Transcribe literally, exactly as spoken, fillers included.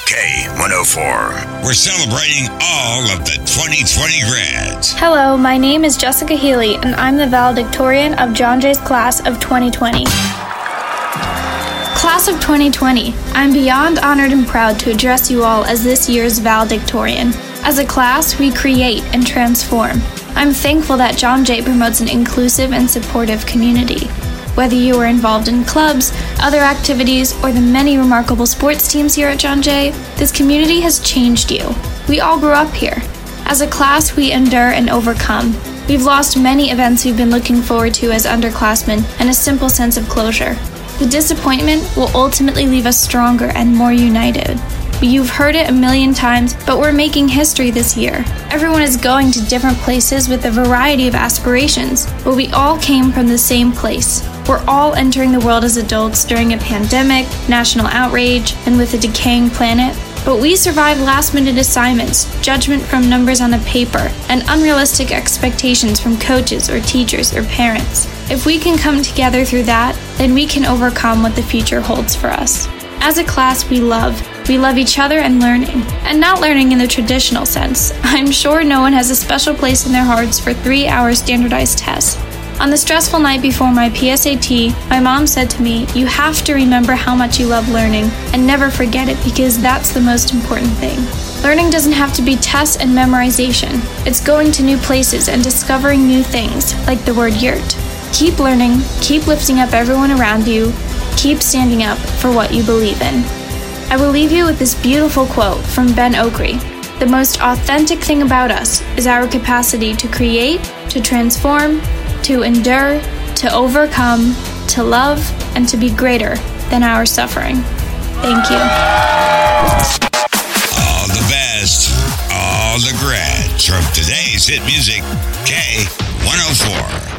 K one oh four. We're celebrating all of the twenty twenty grads. Hello, my name is Jessica Healy, and I'm the valedictorian of John Jay's class of twenty twenty. Class of twenty twenty, I'm beyond honored and proud to address you all as this year's valedictorian. As a class, we create and transform. I'm thankful that John Jay promotes an inclusive and supportive community. Whether you are involved in clubs, other activities, or the many remarkable sports teams here at John Jay, this community has changed you. We all grew up here. As a class, we endure and overcome. We've lost many events we've been looking forward to as underclassmen and a simple sense of closure. The disappointment will ultimately leave us stronger and more united. You've heard it a million times, but we're making history this year. Everyone is going to different places with a variety of aspirations, but we all came from the same place. We're all entering the world as adults during a pandemic, national outrage, and with a decaying planet. But we survived last-minute assignments, judgment from numbers on a paper, and unrealistic expectations from coaches or teachers or parents. If we can come together through that, then we can overcome what the future holds for us. As a class, we love. We love each other and learning. And not learning in the traditional sense. I'm sure no one has a special place in their hearts for three-hour standardized tests. On the stressful night before my P S A T, my mom said to me, "You have to remember how much you love learning and never forget it because that's the most important thing." Learning doesn't have to be tests and memorization. It's going to new places and discovering new things, like the word yurt. Keep learning, keep lifting up everyone around you, keep standing up for what you believe in. I will leave you with this beautiful quote from Ben Okri. The most authentic thing about us is our capacity to create, to transform, to endure, to overcome, to love, and to be greater than our suffering. Thank you. All the best, all the grads from today's hit music, K one oh four.